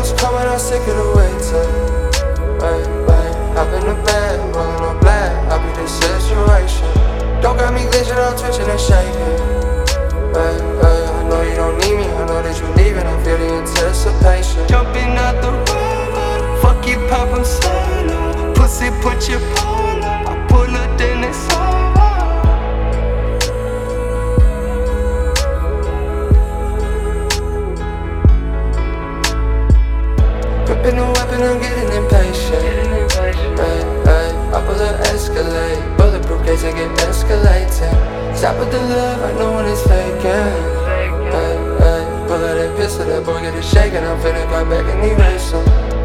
It's coming, I'm sick of the waiting. Hop in the bed, rolling on black, I'll be the situation. Don't got me glitching, I'm twitching and shaking. I know you don't need me, I know that you leaving, I feel the anticipation. Jumping out the rover, fuck you, pop, I'm solo. Pussy, put your pole up, I pull up, then it's over. Gripping the weapon, I'm getting impatient. I pull up Escalade, bulletproof case, I get escalating. Stop with the love, I know when it's faking. Pull out that pistol, that boy get it shaking. I'm finna come back and erase him.